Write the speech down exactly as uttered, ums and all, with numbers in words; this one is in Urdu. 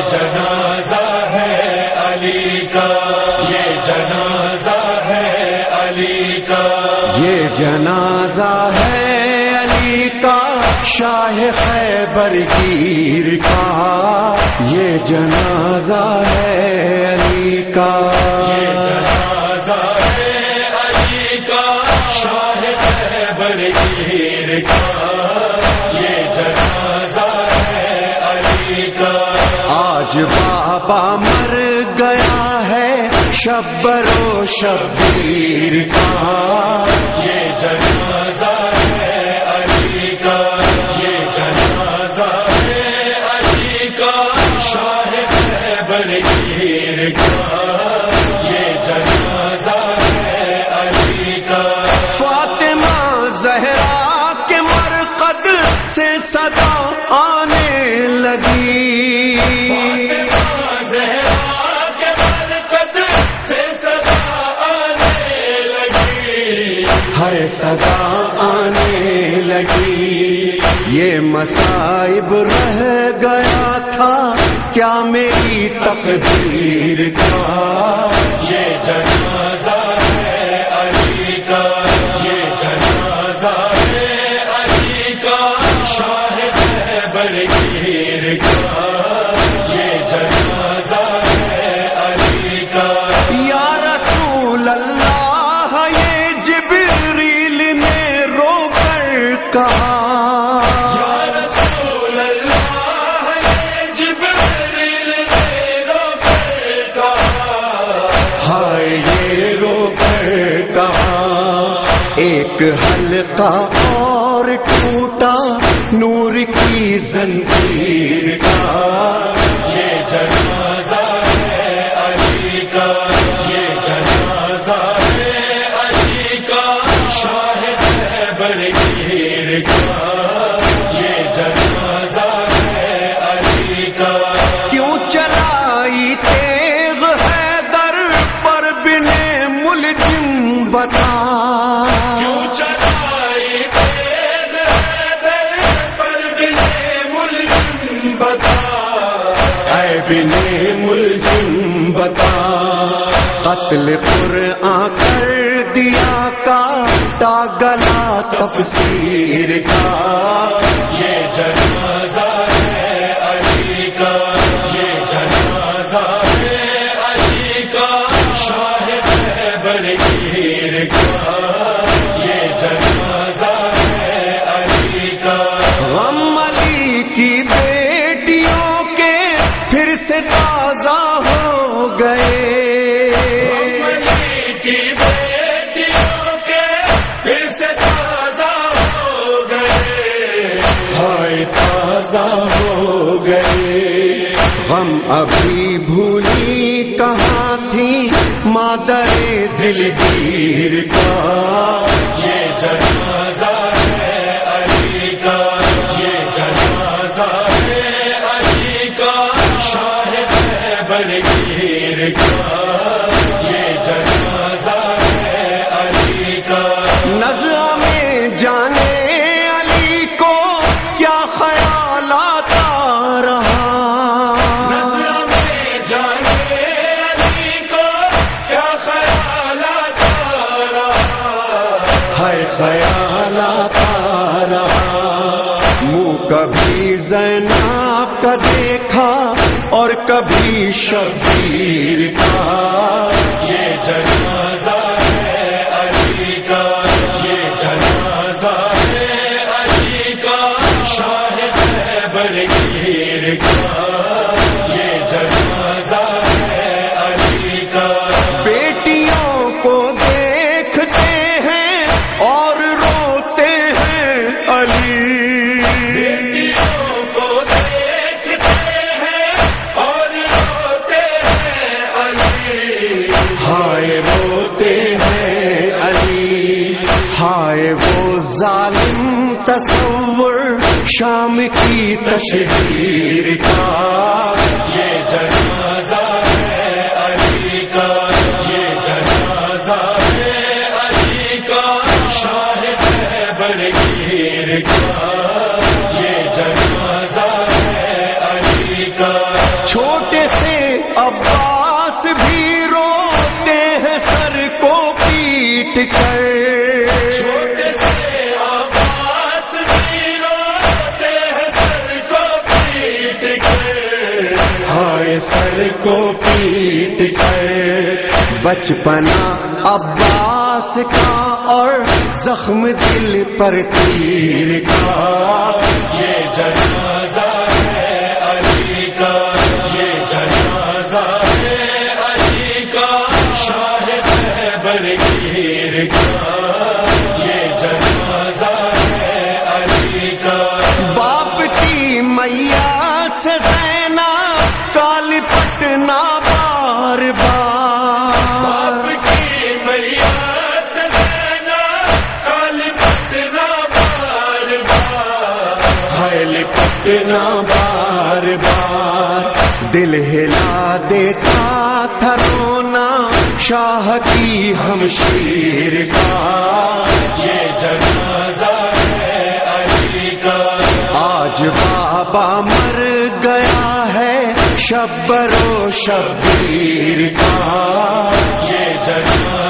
جنازہ ہے علی کا، یہ جنازہ ہے علی کا، یہ جنازہ ہے علی کا، شاہ خیبر گیر کا، یہ جنازہ ہے علی کا، یہ جنازہ ہے علی کا، شاہ خیبر گیر کا، یہ جنازہ ہے علی کا۔ آج بابا مر گیا ہے شبر و شبیر کا، یہ جنازہ ہے علی کا، یہ جنازہ ہے علی کا، شاہ خیبر گیر کا، یہ جنازہ ہے علی کا۔ فاطمہ زہرا کے مرقد سے صدا آنے لگی، فاطمہ زہرا کے مرقد سے صدا آنے لگی، ہر صدا آنے لگی۔ یہ مصائب رہ گیا تھا کیا میری تقدیر کا، یہ جنازہ ہے علی کا، یہ جنازہ ہے علی کا، شاہ خیبر گیر کا، یہ جنازہ ہے علی کا۔ یا رسول اللہ یہ جبریل نے رو کر کہا، یا رسول اللہ یہ جبریل نے رو کر کہا، ہائے یہ رو کر کہا، ایک حلقہ اور ٹوٹا نور کی زنجیر کا، یہ جنازہ ہے علی کا، یہ جنازہ ہے علی کا، شاہ خیبر گیر کا، یہ جنازہ ہے علی کا۔ کیوں چلائی تیغ حیدر پر بن ملجم بتا، کیوں چلائی تیز حیدر پر بن ملزم بتا، اے بن ملجم بتا، قتل قرآن کر دیا کاٹا گلا تفسیر کا، یہ جنازہ ہے علی کا، یہ جنازہ ہے علی کا، شاہ خیبر گیر کا، یہ جنازہ ہے علی کا۔ غم علی کی بیٹیوں کے پھر سے تازہ ہو گئے، علی کی بیٹیوں کے پھر سے تازہ ہو گئے، ہائے تازہ ہو گئے۔ غم ابھی بھولی کہاں تھی مادر دلگیر کا، یہ جنازہ ہے علی کا، یہ جنازہ ہے علی کا، شاہ خیبر گیر کا، یہ جنازہ ہے علی کا۔ نظر میں جانے علی کو کیا خیالات آ رہا، نظر میں جانے علی کو کیا خیالات آ رہا، ہے خیالات آ رہا، منہ کبھی زینب کا دیکھا اور کبھی شبیر کا، یہ جنازہ ہے علی کا، یہ جنازہ ہے علی کا، شاہ خیبر گیر کا، یہ جنازہ ہے علی کا۔ بیٹیوں کو دیکھتے ہیں اور روتے ہیں علی، بیٹیوں کو دیکھتے ہیں اور روتے ہیں علی، ہائے روتے ہیں علی، ہائے وہ ظالم تصور شام کی تشہیر کا، یہ جنازہ ہے علی کا، یہ جنازہ ہے علی کا، شاہ خیبر گیر کا، یہ جنازہ ہے علی کا۔ چھوڑ چھوٹے سے عباس بھی روتے ہیں سر کو پیٹ کر، چھوٹے سے عباس بھی روتے ہیں سر کو پیٹ کر، ہائے سر کو پیٹ کر، بچپنا عباس کا اور زخم دل پر تیر کا، یہ جنازہ ہے علی کا، یہ جنازہ ہے علی کا، شاہ خیبر گیر کا، یہ جنازہ ہے علی کا، باپ کی میاں سے زینب کالی پٹنا بار بار، باپ کی میاں سے زینب کالی پٹنا بار بار، ہائے پٹنا بار بار، دل ہلا دیتا تھا رونا شاہ کی ہمشیر کا، یہ جنازہ ہے علی کا، آج بابا مر گیا ہے شبر و شبیر کا، یہ جنازہ